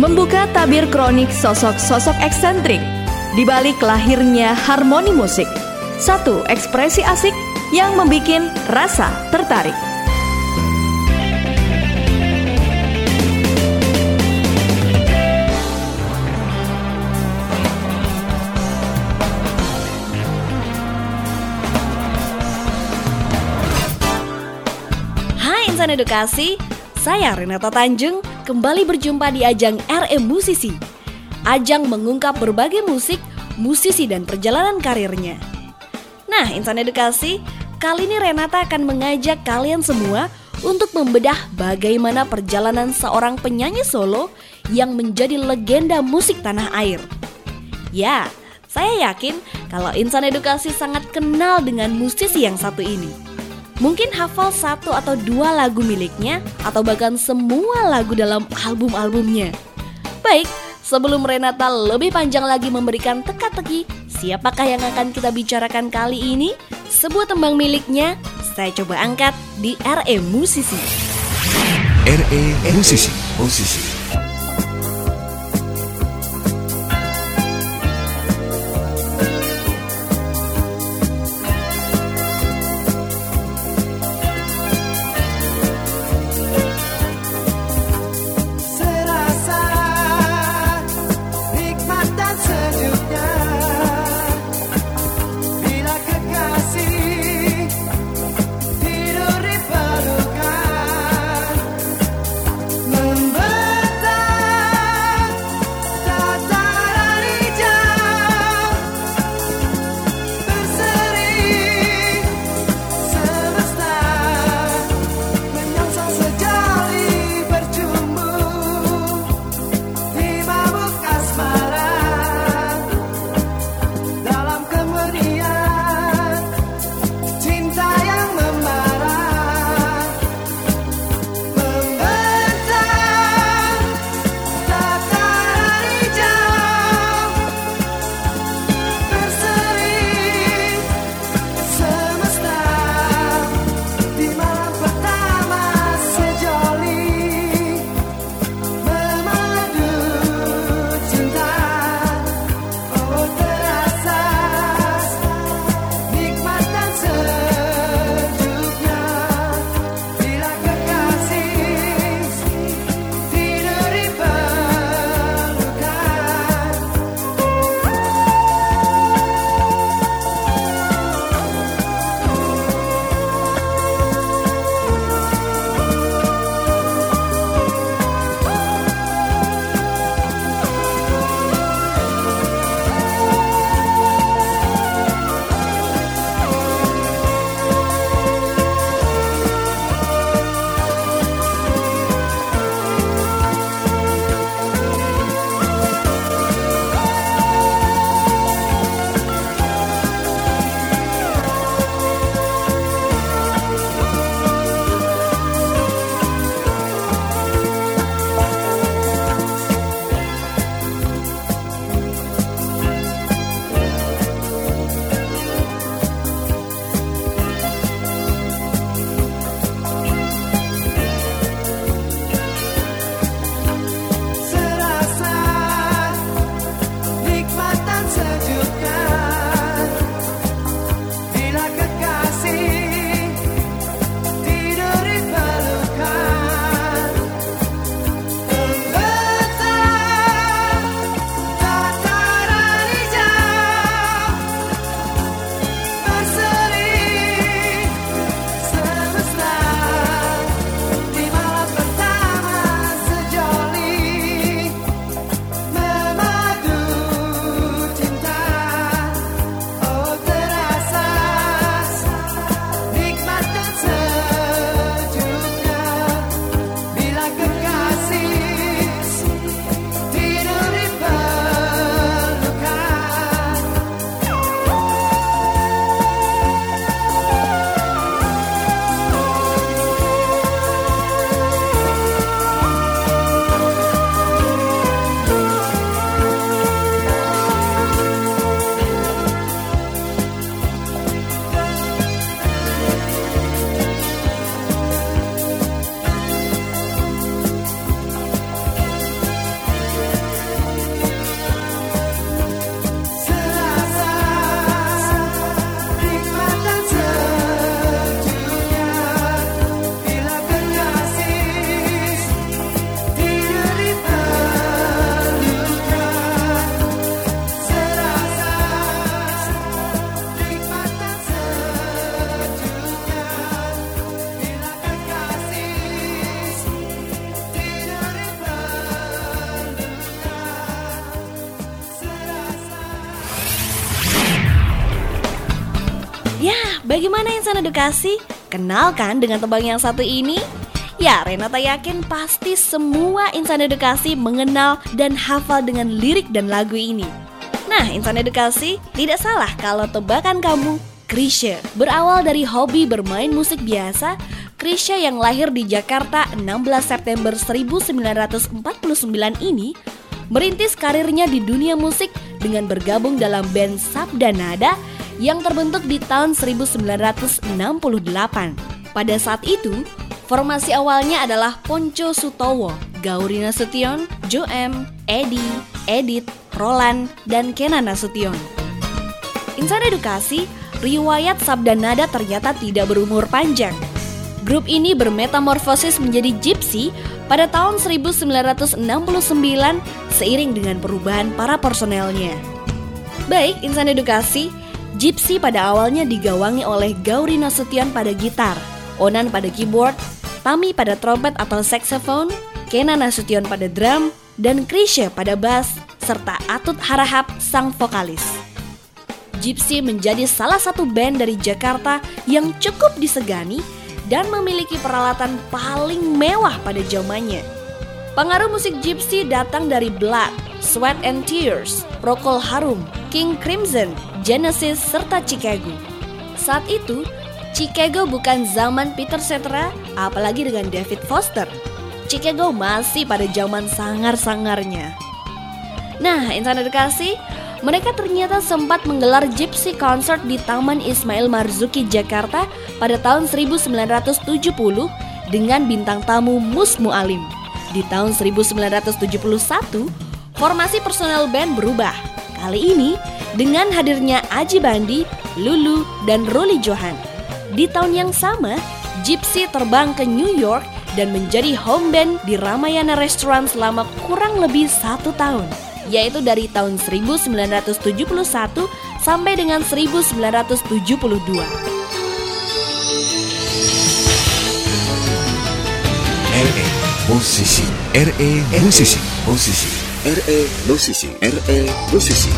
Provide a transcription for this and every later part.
membuka tabir kronik sosok-sosok eksentrik di balik lahirnya harmoni musik. Satu ekspresi asik yang membikin rasa tertarik. Insan Edukasi, saya Renata Tanjung kembali berjumpa di ajang RM Musisi. Ajang mengungkap berbagai musik, musisi dan perjalanan karirnya. Nah, Insan Edukasi, kali ini Renata akan mengajak kalian semua untuk membedah bagaimana perjalanan seorang penyanyi solo yang menjadi legenda musik tanah air. Ya, saya yakin kalau Insan Edukasi sangat kenal dengan musisi yang satu ini. Mungkin hafal 1 atau 2 lagu miliknya atau bahkan semua lagu dalam album-albumnya. Baik, sebelum Renata lebih panjang lagi memberikan teka-teki siapakah yang akan kita bicarakan kali ini, sebuah tembang miliknya saya coba angkat di RE Musisi. RE Musisi. Memberi Bagaimana insan edukasi? Kenal kan dengan tembang yang satu ini? Ya, Renata yakin pasti semua insan edukasi mengenal dan hafal dengan lirik dan lagu ini. Nah, insan edukasi, tidak salah kalau tebakan kamu Chrisye. Berawal dari hobi bermain musik biasa, Chrisye yang lahir di Jakarta 16 September 1949 ini merintis karirnya di dunia musik dengan bergabung dalam band Sabda Nada yang terbentuk di tahun 1968. Pada saat itu, formasi awalnya adalah Ponco Sutowo, Gauri Nasution, Joem, Edi, Edit, Roland, dan Kenan Nasution. Insan edukasi, riwayat Sabda Nada ternyata tidak berumur panjang. Grup ini bermetamorfosis menjadi Gypsy pada tahun 1969 seiring dengan perubahan para personelnya. Baik, insan edukasi, Gypsy pada awalnya digawangi oleh Gauri Nasution pada gitar, Onan pada keyboard, Tami pada trompet atau saxophone, Kenan Nasution pada drum, dan Chrisye pada bass, serta Atut Harahap sang vokalis. Gypsy menjadi salah satu band dari Jakarta yang cukup disegani dan memiliki peralatan paling mewah pada zamannya. Pengaruh musik Gypsy datang dari Blood, Sweat and Tears, Procol Harum, King Crimson, Genesis, serta Chicago. Saat itu, Chicago bukan zaman Peter Cetera, apalagi dengan David Foster. Chicago masih pada zaman sangar-sangarnya. Nah, insan edukasi, mereka ternyata sempat menggelar Gypsy Concert di Taman Ismail Marzuki, Jakarta pada tahun 1970 dengan bintang tamu Mus Mualim. Di tahun 1971, formasi personel band berubah. Kali ini dengan hadirnya Aji Bandi, Lulu, dan Ruli Johan. Di tahun yang sama, Gypsy terbang ke New York dan menjadi home band di Ramayana Restaurant selama kurang lebih 1 tahun, yaitu dari tahun 1971 sampai dengan 1972. RE Musisi. RE Musisi. Musisi. RE Musisi. RE Musisi.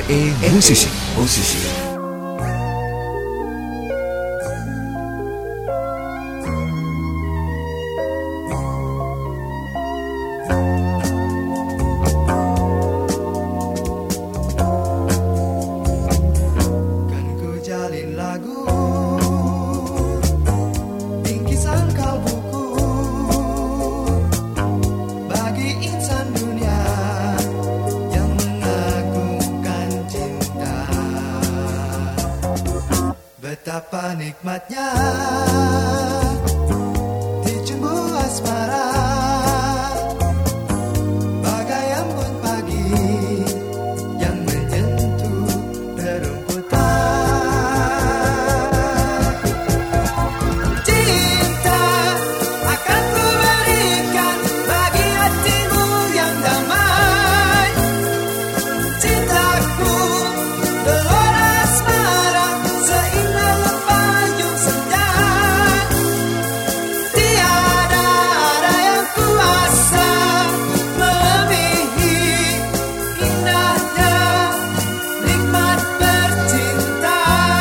Musisi. Musisi. Kan ku jalin lagu bingkisan kalbuku bagi insan dunia yang mengagungkan cinta. Betapa nikmatnya dicumbu asmara, bagai embun pagi yang menyentuh rerumputan. Cinta akan ku berikan bagi hatimu yang damai. Cintaku gelora asmara seindah lepayung senja. Tiada ada yang kuasa melebihi indahnya nikmat bercinta.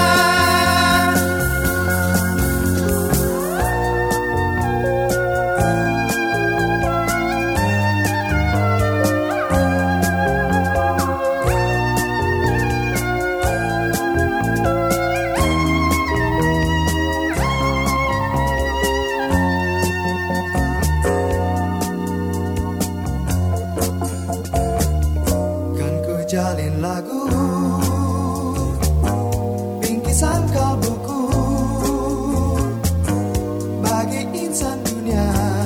Kan ku jalin lagu bingkisan kalbuku bagi insan dunia